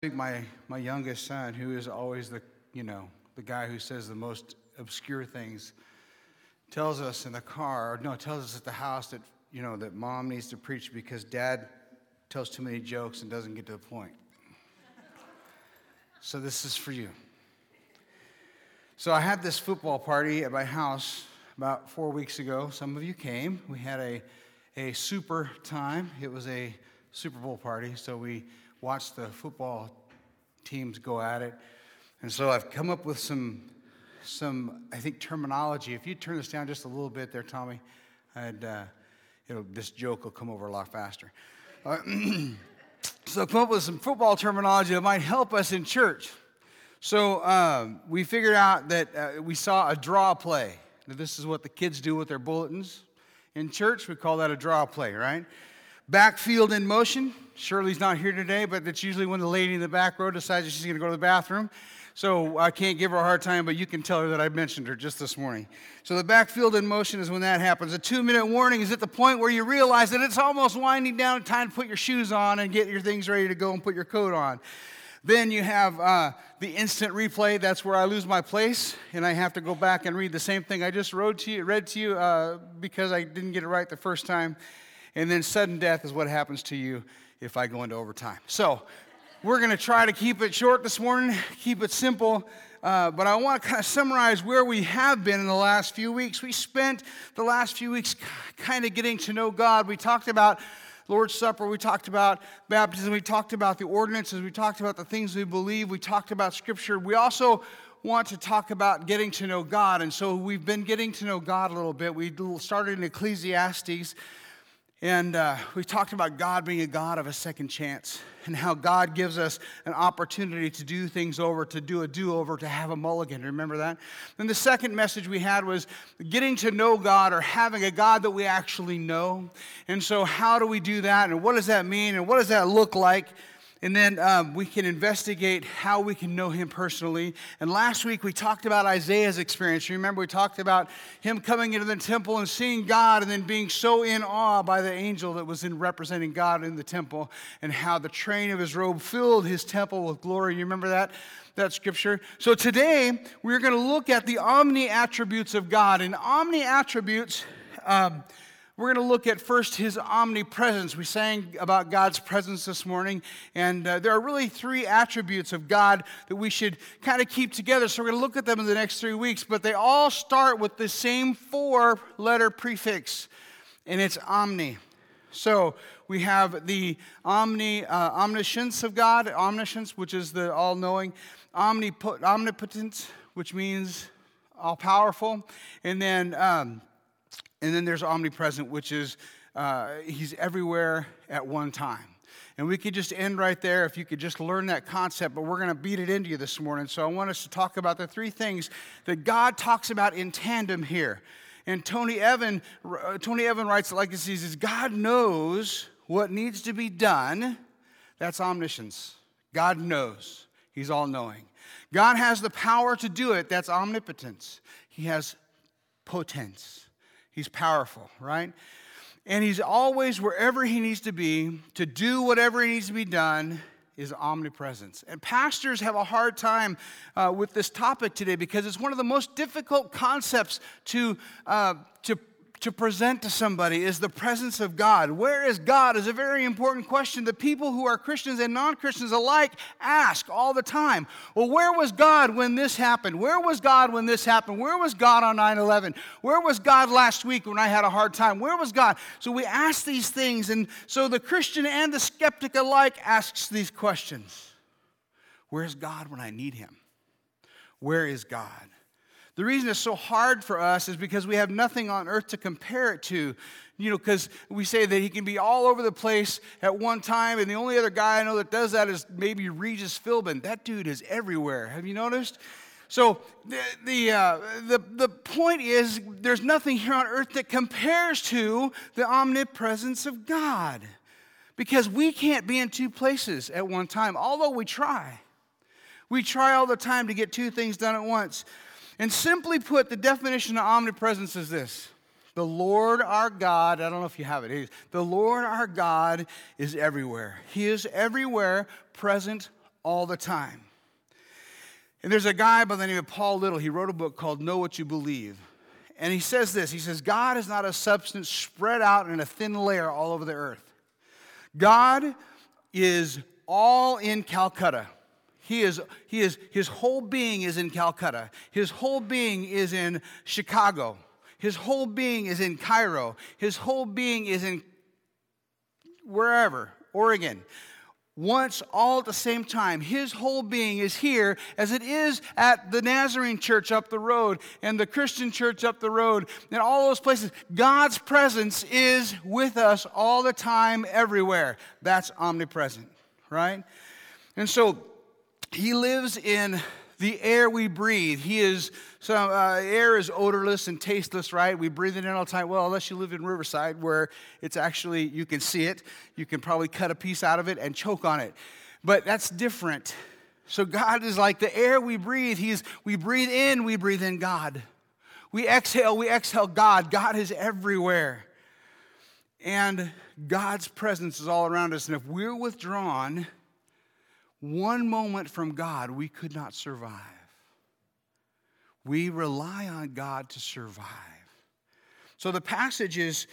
My youngest son, who is always the guy who says the most obscure things, tells us in the car, tells us at the house that that mom needs to preach because dad tells too many jokes and doesn't get to the point. So this is for you. So I had this football party at my house about 4 weeks ago. Some of you came. We had a super time. It was a Super Bowl party, so we watched the football teams go at it. And so I've come up with some I think, terminology. If you turn this down just a little bit there, Tommy, this joke will come over a lot faster. So I've come up with some football terminology that might help us in church. So we figured out that we saw a draw play. Now, this is what the kids do with their bulletins. In church, we call that a draw play, right? Backfield in motion. Shirley's not here today, but that's usually when the lady in the back row decides she's going to go to the bathroom. So I can't give her a hard time, but you can tell her that I mentioned her just this morning. So the backfield in motion is when that happens. A 2-minute warning is at the point where you realize that it's almost winding down, time to put your shoes on and get your things ready to go and put your coat on. Then you have the instant replay. That's where I lose my place, and I have to go back and read the same thing I just read to you because I didn't get it right the first time. And then sudden death is what happens to you if I go into overtime. So we're going to try to keep it short this morning, keep it simple, but I want to kind of summarize where we have been in the last few weeks. We spent the last few weeks kind of getting to know God. We talked about Lord's Supper, we talked about baptism, we talked about the ordinances, we talked about the things we believe, we talked about Scripture. We also want to talk about getting to know God, and so we've been getting to know God a little bit. We started in Ecclesiastes, and we talked about God being a God of a second chance and how God gives us an opportunity to do things over, to do a do-over, to have a mulligan. Remember that? Then the second message we had was getting to know God or having a God that we actually know. And so how do we do that? And what does that mean? And what does that look like? And then we can investigate how we can know him personally. And last week we talked about Isaiah's experience. You remember we talked about him coming into the temple and seeing God and then being so in awe by the angel that was in representing God in the temple and how the train of his robe filled his temple with glory. You remember that scripture? So today we're going to look at the omni-attributes of God. And omni-attributes, we're going to look at first his omnipresence. We sang about God's presence this morning, and there are really 3 attributes of God that we should kind of keep together. So we're going to look at them in the next 3 weeks, but they all start with the same 4-letter prefix, and it's omni. So we have the omniscience of God, omniscience, which is the all-knowing, omnipotence, which means all-powerful, and then there's omnipresent, which is he's everywhere at one time. And we could just end right there if you could just learn that concept, but we're going to beat it into you this morning. So I want us to talk about the 3 things that God talks about in tandem here. And Tony Evan writes it like this. He says, God knows what needs to be done. That's omniscience. God knows. He's all-knowing. God has the power to do it. That's omnipotence. He has potence. He's powerful, right? And he's always wherever he needs to be to do whatever needs to be done is omnipresence. And pastors have a hard time with this topic today because it's one of the most difficult concepts to present to somebody is the presence of God. Where is God is a very important question that people who are Christians and non-Christians alike ask all the time. Well, where was God when this happened? Where was God when this happened? Where was God on 9/11? Where was God last week when I had a hard time? Where was God? So we ask these things, and so the Christian and the skeptic alike asks these questions. Where's God when I need him? Where is God? The reason it's so hard for us is because we have nothing on earth to compare it to. Because we say that he can be all over the place at one time, and the only other guy I know that does that is maybe Regis Philbin. That dude is everywhere. Have you noticed? So the point is there's nothing here on earth that compares to the omnipresence of God. Because we can't be in 2 places at one time, although we try. We try all the time to get 2 things done at once. And simply put, the definition of omnipresence is this. The Lord our God, I don't know if you have it. The Lord our God is everywhere. He is everywhere, present all the time. And there's a guy by the name of Paul Little. He wrote a book called Know What You Believe. And he says this. He says, God is not a substance spread out in a thin layer all over the earth. God is all in Calcutta. His whole being is in Calcutta. His whole being is in Chicago. His whole being is in Cairo. His whole being is in wherever, Oregon. Once, all at the same time. His whole being is here as it is at the Nazarene church up the road and the Christian church up the road and all those places. God's presence is with us all the time, everywhere. That's omnipresent, right? And so he lives in the air we breathe. Air is odorless and tasteless, right? We breathe it in all the time. Well, unless you live in Riverside where it's actually, you can see it. You can probably cut a piece out of it and choke on it. But that's different. So God is like the air we breathe. We breathe in God. We exhale God. God is everywhere. And God's presence is all around us. And if we're withdrawn one moment from God, we could not survive. We rely on God to survive. So the passage is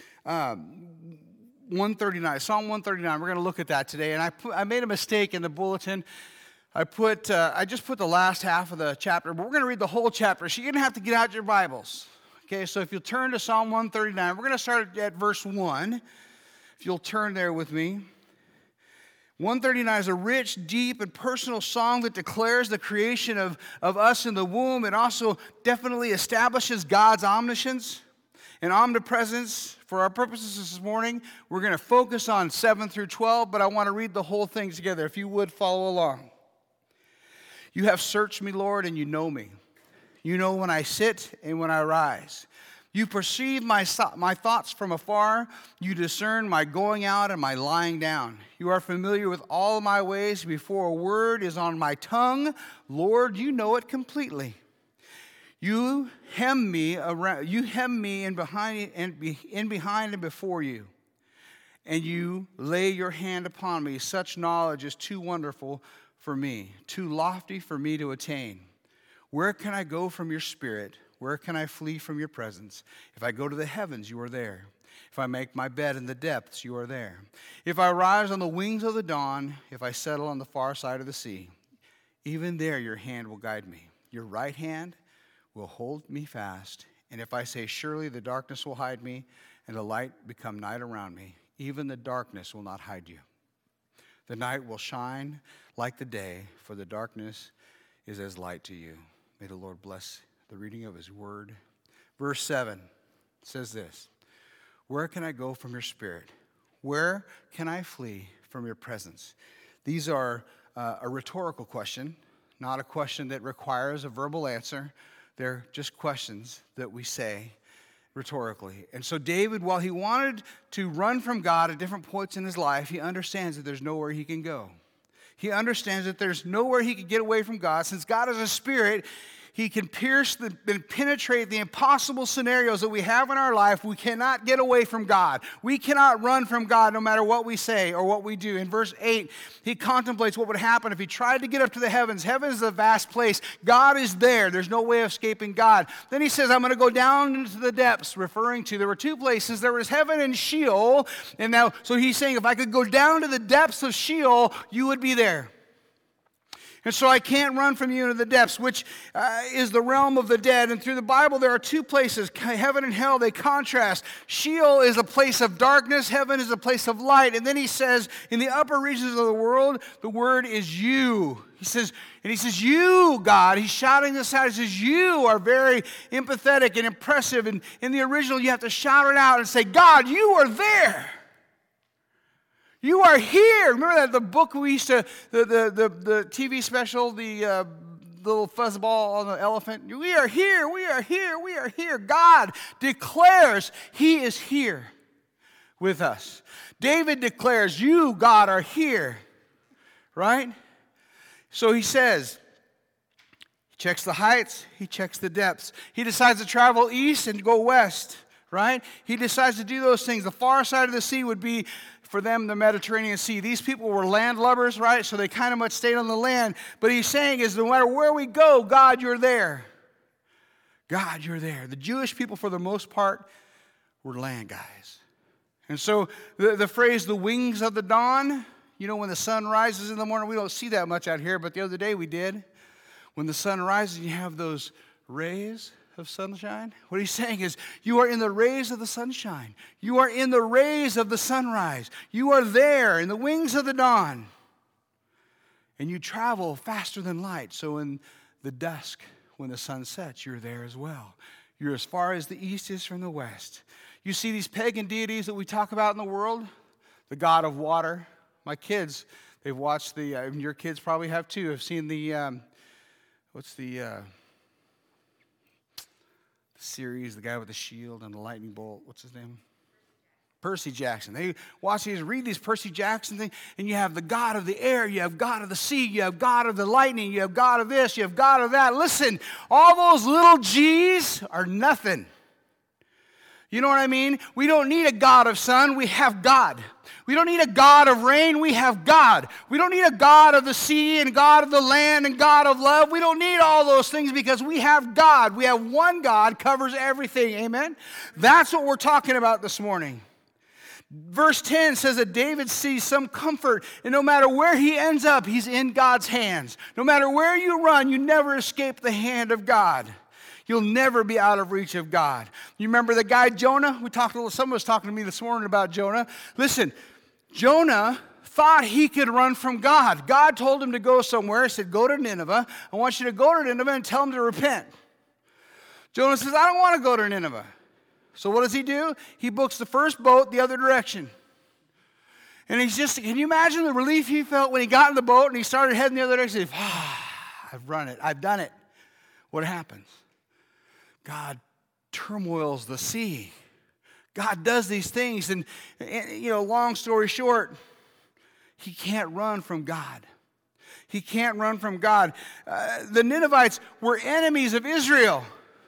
139, Psalm 139. We're going to look at that today. And I made a mistake in the bulletin. I just put the last half of the chapter, but we're going to read the whole chapter. So you're going to have to get out your Bibles. Okay, so if you'll turn to Psalm 139, we're going to start at verse 1. If you'll turn there with me. 139 is a rich, deep, and personal song that declares the creation of us in the womb. It also definitely establishes God's omniscience and omnipresence. For our purposes this morning, we're going to focus on 7 through 12, but I want to read the whole thing together. If you would, follow along. You have searched me, Lord, and you know me. You know when I sit and when I rise. You perceive my thoughts from afar. You discern my going out and my lying down. You are familiar with all my ways. Before a word is on my tongue, Lord, you know it completely. You hem me around. You hem me in behind and before you, and you lay your hand upon me. Such knowledge is too wonderful for me, too lofty for me to attain. Where can I go from your spirit? Where can I flee from your presence? If I go to the heavens, you are there. If I make my bed in the depths, you are there. If I rise on the wings of the dawn, if I settle on the far side of the sea, even there your hand will guide me. Your right hand will hold me fast. And if I say, surely the darkness will hide me, and the light become night around me, even the darkness will not hide you. The night will shine like the day, for the darkness is as light to you. May the Lord bless the reading of his word. Verse 7 says this: where can I go from your spirit? Where can I flee from your presence? These are a rhetorical question, not a question that requires a verbal answer. They're just questions that we say rhetorically. And so David, while he wanted to run from God at different points in his life, he understands that there's nowhere he can go. He understands that there's nowhere he can get away from God. Since God is a spirit, he can pierce and penetrate the impossible scenarios that we have in our life. We cannot get away from God. We cannot run from God no matter what we say or what we do. In verse 8, he contemplates what would happen if he tried to get up to the heavens. Heaven is a vast place. God is there. There's no way of escaping God. Then he says, I'm going to go down into the depths, referring to, there were two places. There was heaven and Sheol. And now, so he's saying, if I could go down to the depths of Sheol, you would be there. And so I can't run from you into the depths, which is the realm of the dead. And through the Bible, there are two places, heaven and hell. They contrast. Sheol is a place of darkness. Heaven is a place of light. And then he says, in the upper regions of the world, the word is you. He says, you, God. He's shouting this out. He says, you are very empathetic and impressive. And in the original, you have to shout it out and say, God, you are there. You are here. Remember that the book we used to, the TV special, the little fuzzball on the elephant? We are here, we are here, we are here. God declares he is here with us. David declares, you, God, are here. Right? So he says, he checks the heights, he checks the depths. He decides to travel east and go west. Right? He decides to do those things. The far side of the sea would be for them the Mediterranean Sea. These people were landlubbers, right? So they kind of much stayed on the land. But he's saying is no matter where we go, God, you're there. God, you're there. The Jewish people, for the most part, were land guys. And so the phrase, the wings of the dawn, you know, when the sun rises in the morning, we don't see that much out here, but the other day we did. When the sun rises, you have those rays of sunshine. What he's saying is, you are in the rays of the sunshine. You are in the rays of the sunrise. You are there in the wings of the dawn. And you travel faster than light. So in the dusk, when the sun sets, you're there as well. You're as far as the east is from the west. You see these pagan deities that we talk about in the world, the god of water. My kids, they've watched your kids probably have too, have seen the, what's the series, the guy with the shield and the lightning bolt, what's his name? Percy Jackson. They watch these, read these Percy Jackson things, and you have the God of the air, you have God of the sea, you have God of the lightning, you have God of this, you have God of that. Listen, all those little G's are nothing. You know what I mean? We don't need a God of sun, we have God. We don't need a God of rain, we have God. We don't need a God of the sea and God of the land and God of love. We don't need all those things because we have God. We have one God, covers everything, amen? That's what we're talking about this morning. Verse 10 says that David sees some comfort, and no matter where he ends up, he's in God's hands. No matter where you run, you never escape the hand of God. You'll never be out of reach of God. You remember the guy Jonah? Someone was talking to me this morning about Jonah. Listen, Jonah thought he could run from God. God told him to go somewhere. He said, go to Nineveh. I want you to go to Nineveh and tell them to repent. Jonah says, I don't want to go to Nineveh. So what does he do? He books the first boat the other direction. And can you imagine the relief he felt when he got in the boat and he started heading the other direction? He said, I've run it. I've done it. What happens? God turmoils the sea. God does these things, and long story short, he can't run from God. He can't run from God. The Ninevites were enemies of Israel.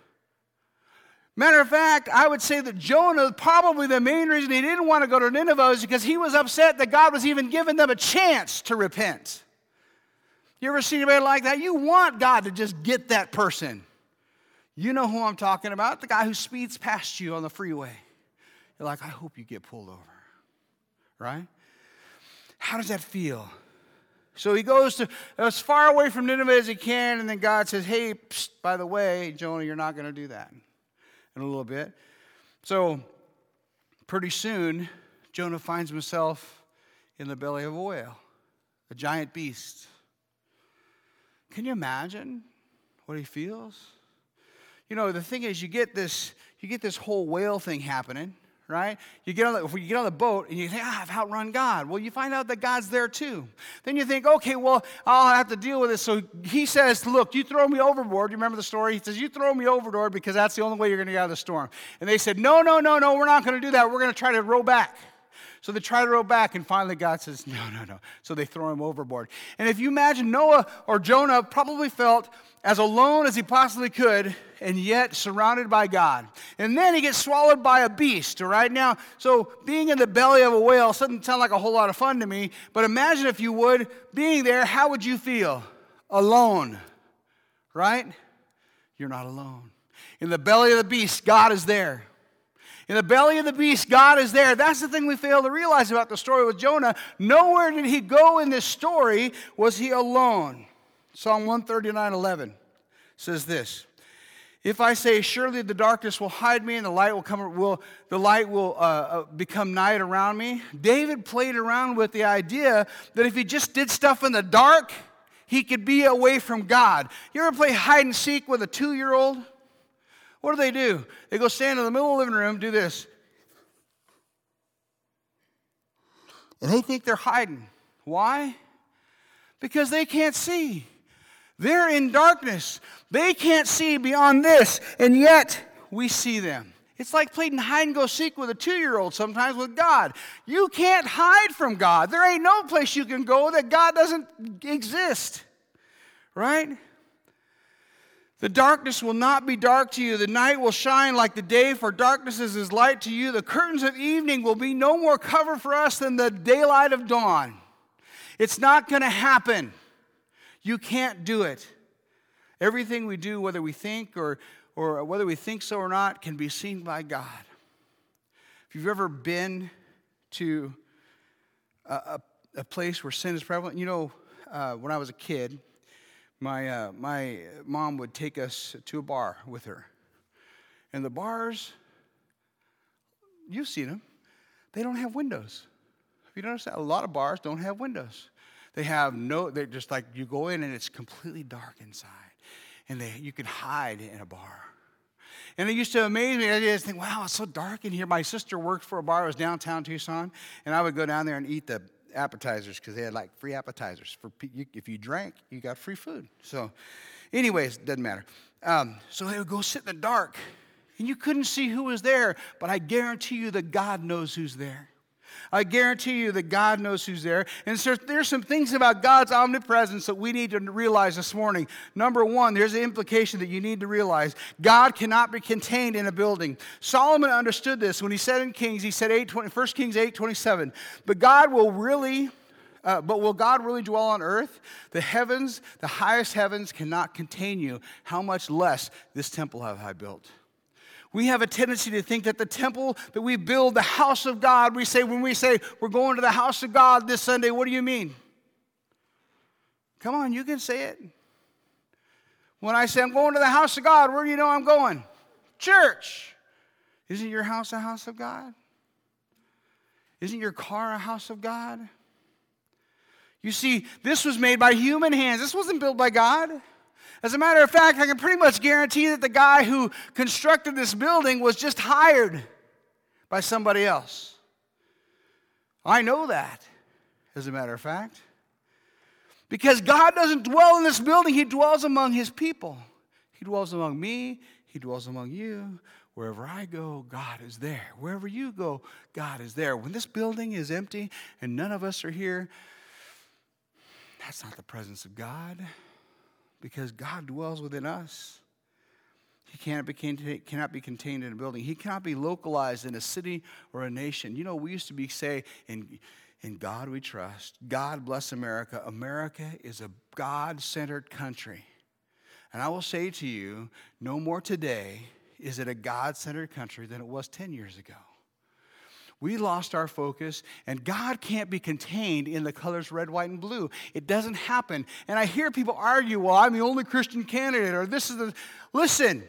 Matter of fact, I would say that Jonah, probably the main reason he didn't want to go to Nineveh is because he was upset that God was even giving them a chance to repent. You ever seen anybody like that? You want God to just get that person. You know who I'm talking about, the guy who speeds past you on the freeway. You're like, I hope you get pulled over, right? How does that feel? So he goes to as far away from Nineveh as he can, and then God says, hey, by the way, Jonah, you're not going to do that in a little bit. So pretty soon, Jonah finds himself in the belly of a whale, a giant beast. Can you imagine what he feels? You know, the thing is, you get this whole whale thing happening, right? You get on the boat and you think, I've outrun God. Well, you find out that God's there too. Then you think, okay, well, I'll have to deal with it. So he says, look, you throw me overboard. You remember the story? He says, you throw me overboard because that's the only way you're going to get out of the storm. And they said, no, we're not going to do that. We're going to try to row back. So they try to row back, and finally God says, no. So they throw him overboard. And if you imagine, Noah or Jonah probably felt as alone as he possibly could, and yet surrounded by God. And then he gets swallowed by a beast, all right? Now, so being in the belly of a whale doesn't sound like a whole lot of fun to me, but imagine if you would, being there, how would you feel? Alone, right? You're not alone. In the belly of the beast, God is there. In the belly of the beast, God is there. That's the thing we fail to realize about the story with Jonah. Nowhere did he go in this story was he alone. Psalm 139:11 says this: if I say, surely the darkness will hide me and the light will become night around me. David played around with the idea that if he just did stuff in the dark, he could be away from God. You ever play hide and seek with a 2-year-old? What do? They go stand in the middle of the living room, do this. And they think they're hiding. Why? Because they can't see. They're in darkness. They can't see beyond this, and yet we see them. It's like playing hide and go seek with a 2-year-old sometimes with God. You can't hide from God. There ain't no place you can go that God doesn't exist. Right? The darkness will not be dark to you. The night will shine like the day, for darkness is as light to you. The curtains of evening will be no more cover for us than the daylight of dawn. It's not going to happen. You can't do it. Everything we do, whether we think or whether we think so or not, can be seen by God. If you've ever been to a place where sin is prevalent, when I was a kid, my mom would take us to a bar with her. And the bars, you've seen them, they don't have windows. Have you noticed that? A lot of bars don't have windows. They're just like you go in and it's completely dark inside. And you can hide in a bar. And it used to amaze me. I just think, wow, it's so dark in here. My sister worked for a bar. It was downtown Tucson. And I would go down there and eat the appetizers because they had like free appetizers. If you drank, you got free food. So anyways, doesn't matter. So they would go sit in the dark. And you couldn't see who was there. But I guarantee you that God knows who's there. I guarantee you that God knows who's there. And so there's some things about God's omnipresence that we need to realize this morning. Number one, there's an implication that you need to realize. God cannot be contained in a building. Solomon understood this when he said in Kings, he said 1 Kings 8:27, but will God really dwell on earth? The heavens, the highest heavens cannot contain you. How much less this temple have I built? We have a tendency to think that the temple that we build, the house of God, when we say we're going to the house of God this Sunday, what do you mean? Come on, you can say it. When I say I'm going to the house of God, where do you know I'm going? Church. Isn't your house a house of God? Isn't your car a house of God? You see, this was made by human hands. This wasn't built by God. As a matter of fact, I can pretty much guarantee that the guy who constructed this building was just hired by somebody else. I know that, as a matter of fact. Because God doesn't dwell in this building, He dwells among His people. He dwells among me, He dwells among you. Wherever I go, God is there. Wherever you go, God is there. When this building is empty and none of us are here, that's not the presence of God. Because God dwells within us. He cannot be contained in a building. He cannot be localized in a city or a nation. We used to say, in God we trust. God bless America. America is a God-centered country. And I will say to you, no more today is it a God-centered country than it was 10 years ago. We lost our focus, and God can't be contained in the colors red, white, and blue. It doesn't happen. And I hear people argue, well, I'm the only Christian candidate, or this is the... Listen,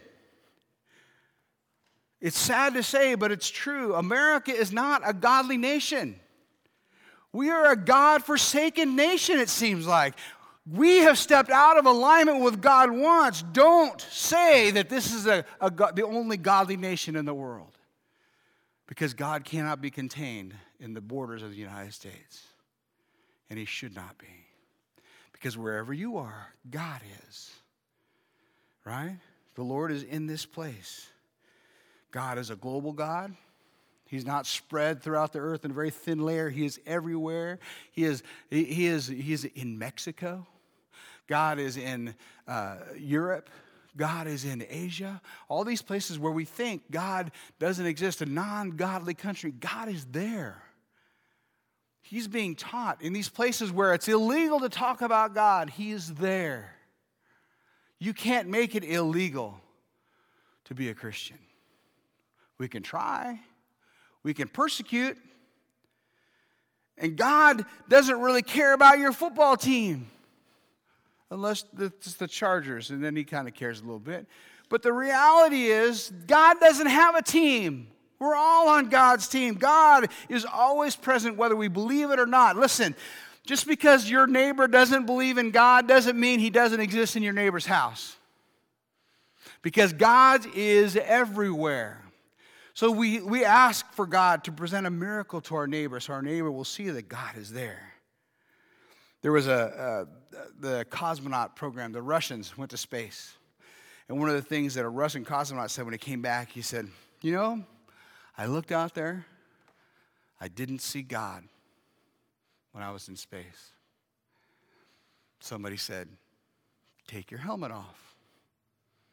it's sad to say, but it's true. America is not a godly nation. We are a God-forsaken nation, it seems like. We have stepped out of alignment with what God wants. Don't say that this is the only godly nation in the world. Because God cannot be contained in the borders of the United States. And He should not be. Because wherever you are, God is. Right? The Lord is in this place. God is a global God. He's not spread throughout the earth in a very thin layer. He is everywhere. He is in Mexico. God is in Europe. God is in Asia. All these places where we think God doesn't exist, a non-godly country, God is there. He's being taught. In these places where it's illegal to talk about God, He is there. You can't make it illegal to be a Christian. We can try. We can persecute. And God doesn't really care about your football team. Unless it's the Chargers, and then He kind of cares a little bit. But the reality is, God doesn't have a team. We're all on God's team. God is always present whether we believe it or not. Listen, just because your neighbor doesn't believe in God doesn't mean He doesn't exist in your neighbor's house. Because God is everywhere. So we ask for God to present a miracle to our neighbor so our neighbor will see that God is there. There was the cosmonaut program. The Russians went to space. And one of the things that a Russian cosmonaut said when he came back, he said, I looked out there. I didn't see God when I was in space. Somebody said, take your helmet off.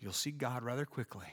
you'll see God rather quickly.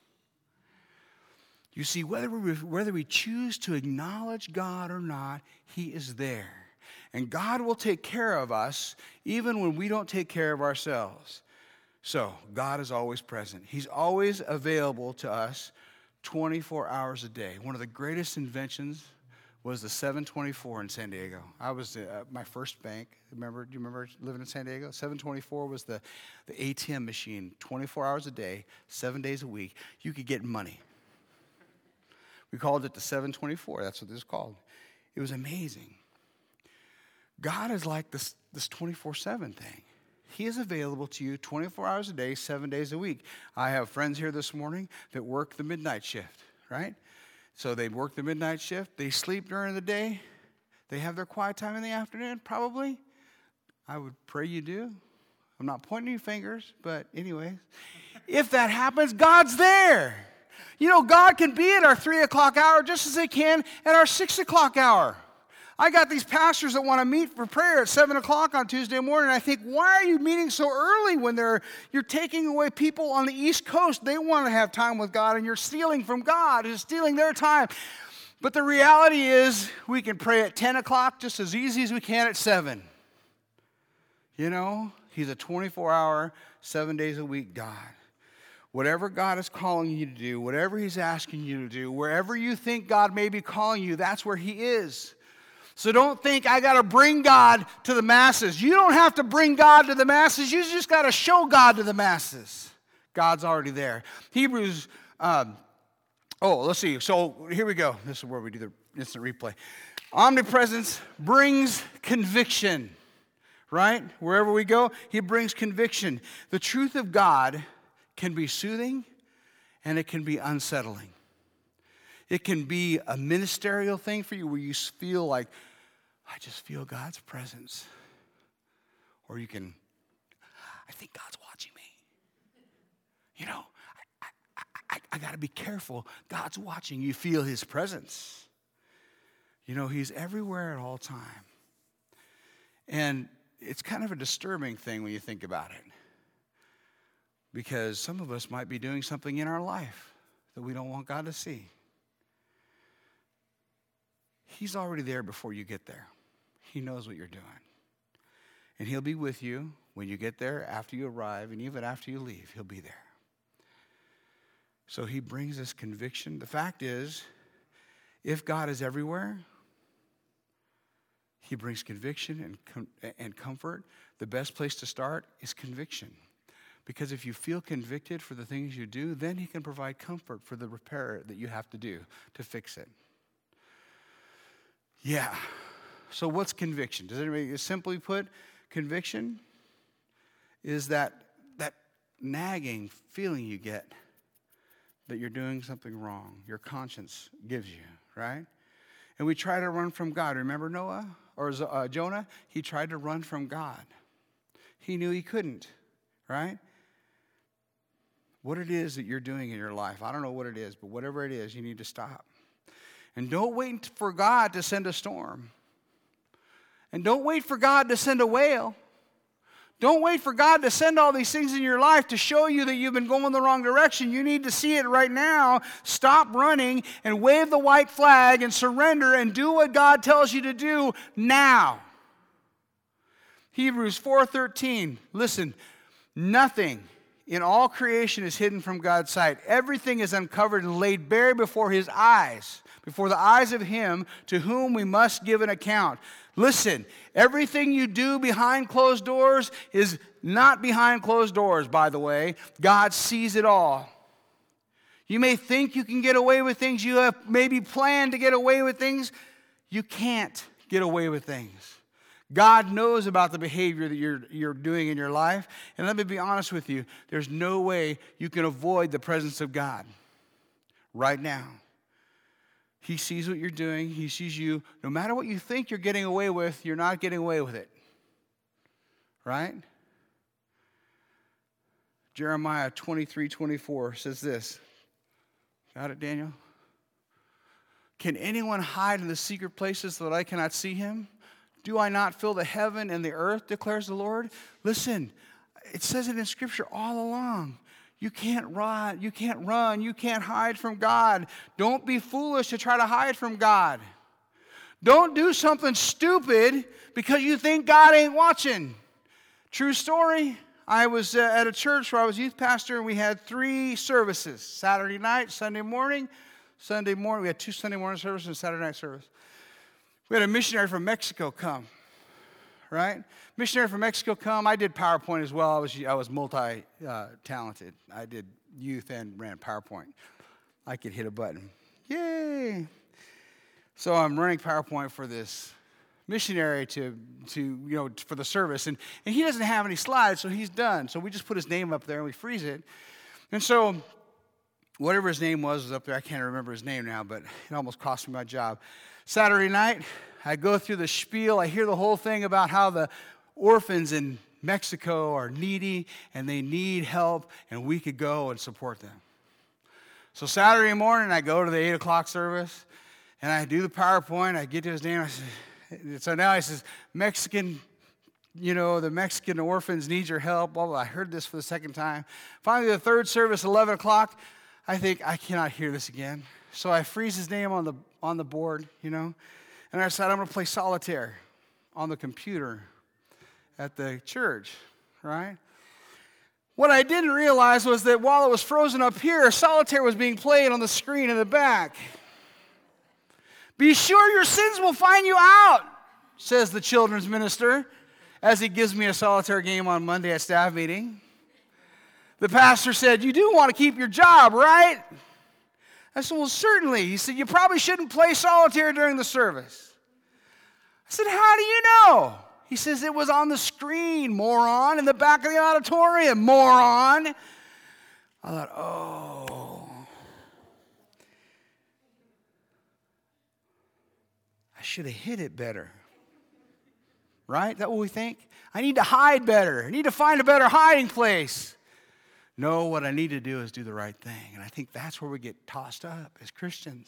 You see, whether we choose to acknowledge God or not, He is there. And God will take care of us even when we don't take care of ourselves. So, God is always present. He's always available to us 24 hours a day. One of the greatest inventions was the 724 in San Diego. I was my first bank. Do you remember living in San Diego? 724 was the ATM machine, 24 hours a day, 7 days a week. You could get money. We called it the 724. That's what this is called. It was amazing. God is like this 24/7 thing. He is available to you 24 hours a day, 7 days a week. I have friends here this morning that work the midnight shift, right? So they work the midnight shift. They sleep during the day. They have their quiet time in the afternoon, probably. I would pray you do. I'm not pointing any fingers, but anyway. If that happens, God's there. You know, God can be at our 3 o'clock hour just as He can at our 6 o'clock hour. I got these pastors that want to meet for prayer at 7 o'clock on Tuesday morning. I think, why are you meeting so early when you're taking away people on the East Coast? They want to have time with God, and you're stealing from God. You're stealing their time. But the reality is we can pray at 10 o'clock just as easy as we can at 7. You know, He's a 24-hour, 7 days a week God. Whatever God is calling you to do, whatever He's asking you to do, wherever you think God may be calling you, that's where He is. So don't think I got to bring God to the masses. You don't have to bring God to the masses. You just got to show God to the masses. God's already there. Hebrews, let's see. So here we go. This is where we do the instant replay. Omnipresence brings conviction, right? Wherever we go, He brings conviction. The truth of God can be soothing and it can be unsettling. It can be a ministerial thing for you where you feel like, I just feel God's presence. Or you can, I think God's watching me. You know, I got to be careful. God's watching. You feel His presence. You know, He's everywhere at all time. And it's kind of a disturbing thing when you think about it. Because some of us might be doing something in our life that we don't want God to see. He's already there before you get there. He knows what you're doing. And He'll be with you when you get there, after you arrive, and even after you leave, He'll be there. So He brings us conviction. The fact is, if God is everywhere, He brings conviction and comfort. The best place to start is conviction. Because if you feel convicted for the things you do, then He can provide comfort for the repair that you have to do to fix it. Yeah. So what's conviction? Does anybody simply put, conviction is that nagging feeling you get that you're doing something wrong. Your conscience gives you, right? And we try to run from God. Remember Noah or Jonah? He tried to run from God. He knew he couldn't, right? What it is that you're doing in your life, I don't know what it is, but whatever it is, you need to stop. And don't wait for God to send a storm. And don't wait for God to send a whale. Don't wait for God to send all these things in your life to show you that you've been going the wrong direction. You need to see it right now. Stop running and wave the white flag and surrender and do what God tells you to do now. Hebrews 4:13. Listen, nothing in all creation is hidden from God's sight. Everything is uncovered and laid bare before His eyes, before the eyes of Him to whom we must give an account. Listen, everything you do behind closed doors is not behind closed doors, by the way. God sees it all. You may think you can get away with things. You have maybe planned to get away with things. You can't get away with things. God knows about the behavior that you're doing in your life. And let me be honest with you. There's no way you can avoid the presence of God right now. He sees what you're doing. He sees you. No matter what you think you're getting away with, you're not getting away with it. Right? Jeremiah 23:24 says this. Got it, Daniel? Can anyone hide in the secret places so that I cannot see him? Do I not fill the heaven and the earth, declares the Lord? Listen, it says it in Scripture all along. You can't run. You can't run. You can't hide from God. Don't be foolish to try to hide from God. Don't do something stupid because you think God ain't watching. True story. I was at a church where I was youth pastor, and we had 3 services: Saturday night, Sunday morning. Sunday morning, we had 2 Sunday morning services and Saturday night service. We had a missionary from Mexico come, right? Missionary from Mexico come. I did PowerPoint as well. I was multi-talented. I did youth and ran PowerPoint. I could hit a button. Yay! So I'm running PowerPoint for this missionary for the service, and he doesn't have any slides, so he's done. So we just put his name up there and we freeze it. And so whatever his name was up there. I can't remember his name now, but it almost cost me my job. Saturday night, I go through the spiel. I hear the whole thing about how the orphans in Mexico are needy and they need help, and we could go and support them. So Saturday morning, I go to the 8 o'clock service, and I do the PowerPoint. I get to his name. So now he says, the Mexican orphans need your help. Blah, blah. I heard this for the second time. Finally, the third service, 11 o'clock, I think, I cannot hear this again. So I freeze his name on the board, and I decided I'm going to play solitaire on the computer at the church, right? What I didn't realize was that while it was frozen up here, solitaire was being played on the screen in the back. Be sure your sins will find you out, says the children's minister, as he gives me a solitaire game on Monday at staff meeting. The pastor said, you do want to keep your job, right? I said, well, certainly. He said, you probably shouldn't play solitaire during the service. I said, how do you know? He says, it was on the screen, moron, in the back of the auditorium, moron. I thought, oh. I should have hid it better. Right? Is that what we think? I need to hide better. I need to find a better hiding place. No, what I need to do is do the right thing. And I think that's where we get tossed up as Christians.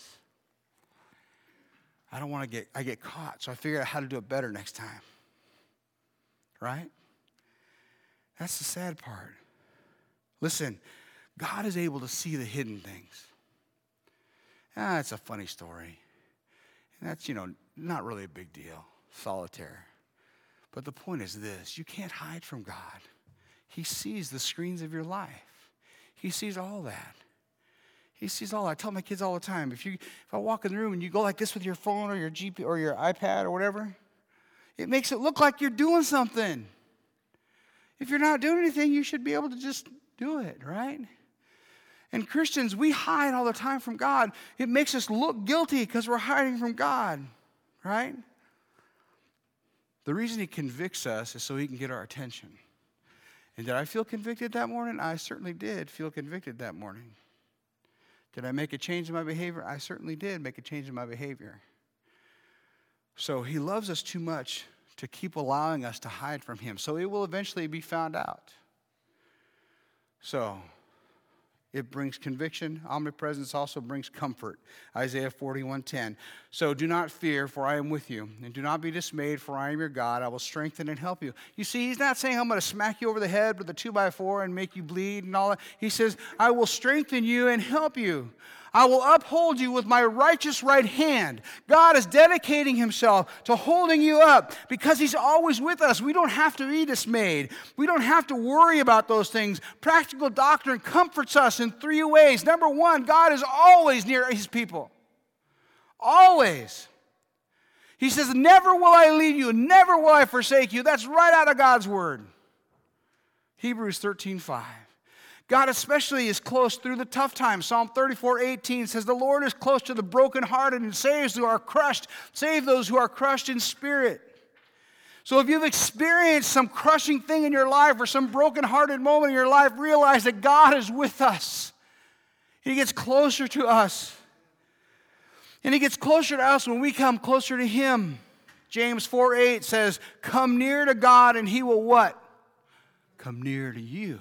I get caught, so I figured out how to do it better next time. Right? That's the sad part. Listen, God is able to see the hidden things. It's a funny story. And that's, not really a big deal. Solitaire. But the point is this: you can't hide from God. He sees the screens of your life. He sees all that. He sees all that. I tell my kids all the time, if I walk in the room and you go like this with your phone or your GP or your iPad or whatever, it makes it look like you're doing something. If you're not doing anything, you should be able to just do it, right? And Christians, we hide all the time from God. It makes us look guilty because we're hiding from God, right? The reason he convicts us is so he can get our attention. And did I feel convicted that morning? I certainly did feel convicted that morning. Did I make a change in my behavior? I certainly did make a change in my behavior. So he loves us too much to keep allowing us to hide from him. So it will eventually be found out. So it brings conviction. Omnipresence also brings comfort. Isaiah 41:10. So do not fear, for I am with you. And do not be dismayed, for I am your God. I will strengthen and help you. You see, he's not saying I'm going to smack you over the head with a 2x4 and make you bleed and all that. He says, I will strengthen you and help you. I will uphold you with my righteous right hand. God is dedicating himself to holding you up because he's always with us. We don't have to be dismayed. We don't have to worry about those things. Practical doctrine comforts us in 3 ways. Number 1, God is always near his people. Always. He says, never will I leave you, never will I forsake you. That's right out of God's word. Hebrews 13:5. God especially is close through the tough times. Psalm 34:18 says, the Lord is close to the brokenhearted and saves who are crushed. Save those who are crushed in spirit. So if you've experienced some crushing thing in your life or some brokenhearted moment in your life, realize that God is with us. He gets closer to us. And he gets closer to us when we come closer to him. James 4:8 says, come near to God and he will what? Come near to you.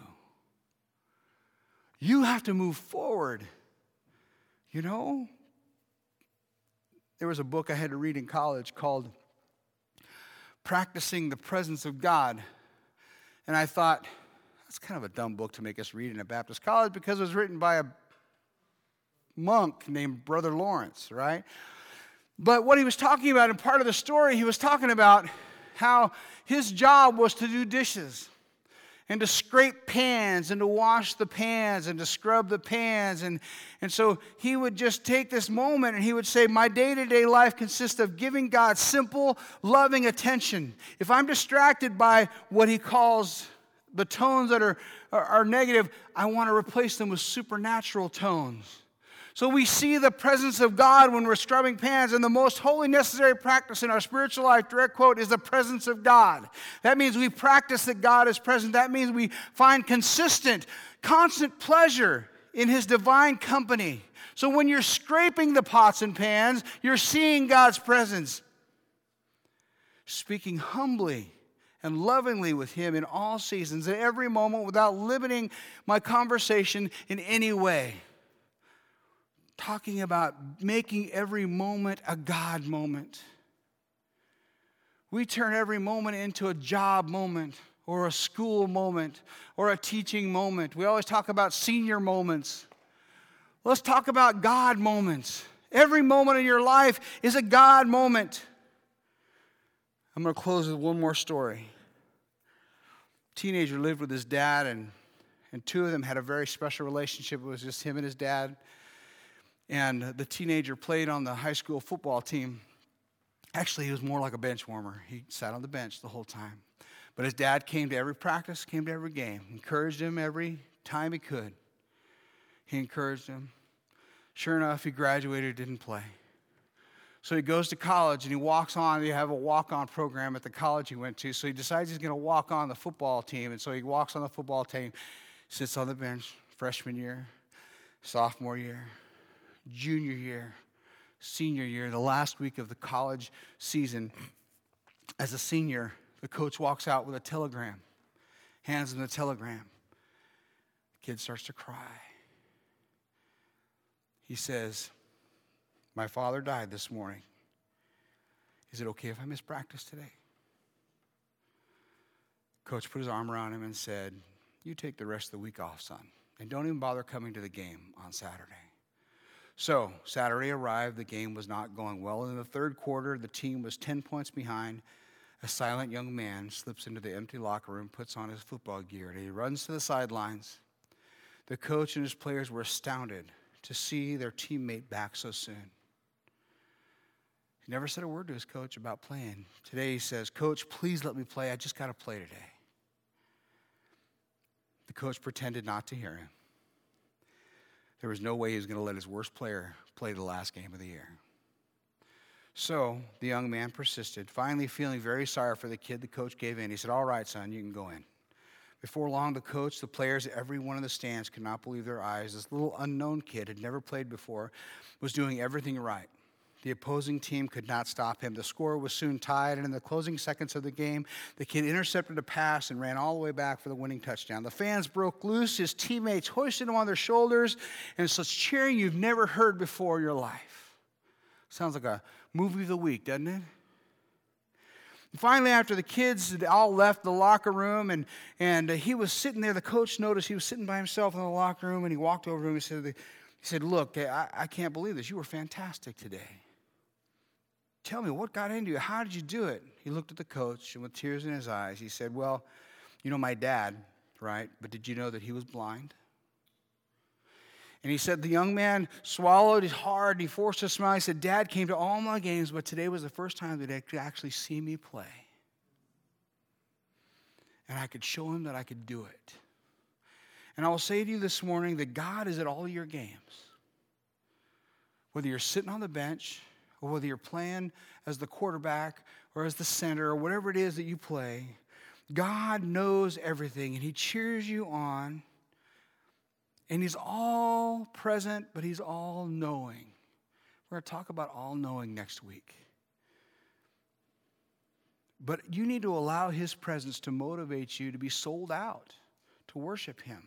You have to move forward. There was a book I had to read in college called Practicing the Presence of God. And I thought, That's kind of a dumb book to make us read in a Baptist college because it was written by a monk named Brother Lawrence, right? But what he was talking about in part of the story, he was talking about how his job was to do dishes and to scrape pans and to wash the pans and to scrub the pans. And so he would just take this moment and he would say, my day-to-day life consists of giving God simple, loving attention. If I'm distracted by what he calls the tones that are negative, I want to replace them with supernatural tones. So we see the presence of God when we're scrubbing pans, and the most holy necessary practice in our spiritual life, direct quote, is the presence of God. That means we practice that God is present. That means we find consistent, constant pleasure in his divine company. So when you're scraping the pots and pans, you're seeing God's presence. Speaking humbly and lovingly with him in all seasons, at every moment, without limiting my conversation in any way. Talking about making every moment a God moment. We turn every moment into a job moment or a school moment or a teaching moment. We always talk about senior moments. Let's talk about God moments. Every moment in your life is a God moment. I'm going to close with one more story. A teenager lived with his dad, and two of them had a very special relationship. It was just him and his dad. And the teenager played on the high school football team. Actually, he was more like a bench warmer. He sat on the bench the whole time. But his dad came to every practice, came to every game, encouraged him every time he could. He encouraged him. Sure enough, he graduated, didn't play. So he goes to college and he walks on. They have a walk-on program at the college he went to. So he decides he's going to walk on the football team. And so he walks on the football team, sits on the bench, freshman year, sophomore year, junior year, senior year, the last week of the college season. As a senior, the coach walks out with a telegram, hands him the telegram. The kid starts to cry. He says, my father died this morning. Is it okay if I miss practice today? Coach put his arm around him and said, you take the rest of the week off, son, and don't even bother coming to the game on Saturday. So Saturday arrived. The game was not going well. In the third quarter, the team was 10 points behind. A silent young man slips into the empty locker room, puts on his football gear, and he runs to the sidelines. The coach and his players were astounded to see their teammate back so soon. He never said a word to his coach about playing. Today he says, Coach, please let me play. I just got to play today. The coach pretended not to hear him. There was no way he was going to let his worst player play the last game of the year. So the young man persisted. Finally, feeling very sorry for the kid, the coach gave in. He said, all right, son, you can go in. Before long, the coach, the players, everyone in the stands could not believe their eyes. This little unknown kid had never played before, was doing everything right. The opposing team could not stop him. The score was soon tied, and in the closing seconds of the game, the kid intercepted a pass and ran all the way back for the winning touchdown. The fans broke loose. His teammates hoisted him on their shoulders, and such cheering you've never heard before in your life. Sounds like a movie of the week, doesn't it? And finally, after the kids had all left the locker room, and he was sitting there, the coach noticed he was sitting by himself in the locker room, and he walked over to him and he said, look, I can't believe this. You were fantastic today. Tell me, what got into you? How did you do it? He looked at the coach, and with tears in his eyes, he said, well, you know my dad, right? But did you know that he was blind? And he said the young man swallowed hard, and he forced a smile. He said, Dad came to all my games, but today was the first time that he could actually see me play. And I could show him that I could do it. And I will say to you this morning that God is at all your games. Whether you're sitting on the bench, or whether you're playing as the quarterback or as the center or whatever it is that you play, God knows everything, and he cheers you on, and he's all present, but he's all knowing. We're going to talk about all knowing next week. But you need to allow his presence to motivate you to be sold out, to worship him.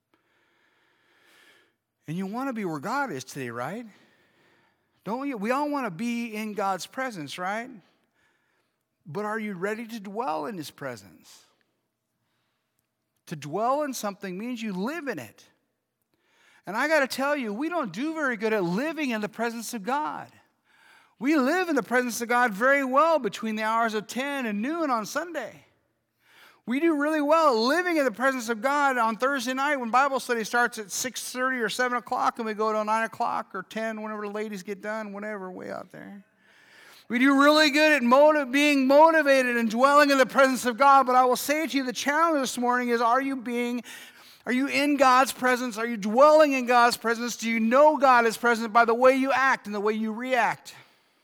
And you want to be where God is today, right? Don't you? We all want to be in God's presence, right? But are you ready to dwell in his presence? To dwell in something means you live in it. And I got to tell you, we don't do very good at living in the presence of God. We live in the presence of God very well between the hours of 10 and noon on Sunday. We do really well living in the presence of God on Thursday night when Bible study starts at 6:30 or 7 o'clock and we go till 9 o'clock or 10 whenever the ladies get done, whatever, way out there. We do really good at being motivated and dwelling in the presence of God. But I will say to you, the challenge this morning is, are you in God's presence? Are you dwelling in God's presence? Do you know God is present by the way you act and the way you react?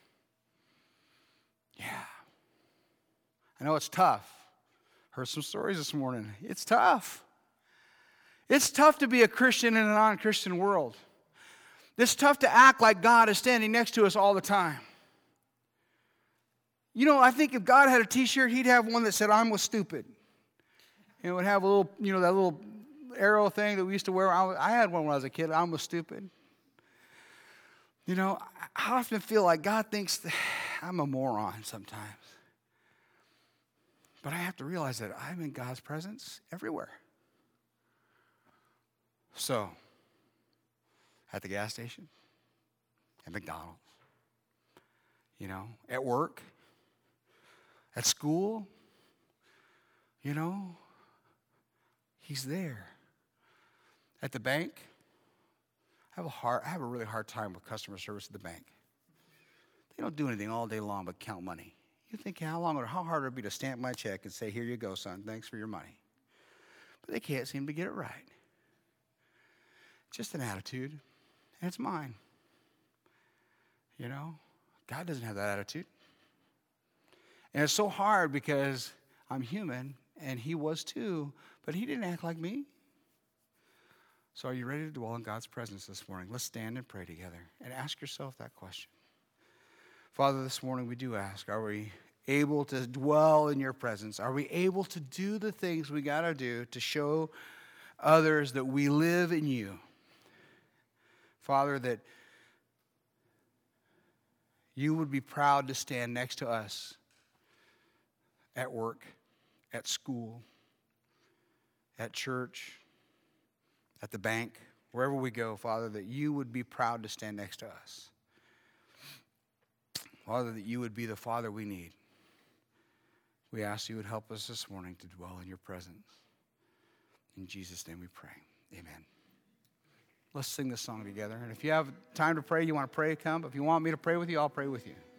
Yeah. I know it's tough. Heard some stories this morning. It's tough. It's tough to be a Christian in a non-Christian world. It's tough to act like God is standing next to us all the time. You know, I think if God had a t-shirt, he'd have one that said, "I'm was stupid." And it would have a little, that little arrow thing that we used to wear. I had one when I was a kid. "I'm was stupid." I often feel like God thinks I'm a moron sometimes. But I have to realize that I'm in God's presence everywhere. So, at the gas station, at McDonald's, at work, at school, he's there. At the bank, I have a really hard time with customer service at the bank. They don't do anything all day long but count money. You think how hard it would be to stamp my check and say, "Here you go, son, thanks for your money." But they can't seem to get it right. Just an attitude, and it's mine. God doesn't have that attitude. And it's so hard because I'm human, and he was too, but he didn't act like me. So are you ready to dwell in God's presence this morning? Let's stand and pray together and ask yourself that question. Father, this morning we do ask, are we able to dwell in your presence? Are we able to do the things we got to do to show others that we live in you? Father, that you would be proud to stand next to us at work, at school, at church, at the bank, wherever we go, Father, that you would be proud to stand next to us. Father, that you would be the Father we need. We ask you would help us this morning to dwell in your presence. In Jesus' name we pray. Amen. Let's sing this song together. And if you have time to pray, you want to pray, come. If you want me to pray with you, I'll pray with you.